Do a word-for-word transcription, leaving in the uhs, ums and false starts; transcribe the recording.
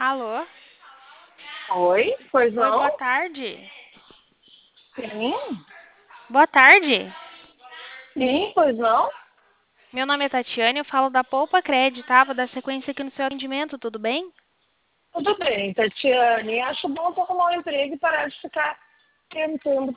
Alô? Oi, pois Oi, boa não? tarde. Sim, Boa tarde. sim, pois não? Meu nome é Tatiane, eu falo da Poupa Cred, tá? Vou dar sequência aqui no seu atendimento, tudo bem? Tudo bem, Tatiane. Acho bom tu arrumar um emprego e parar de ficar tentando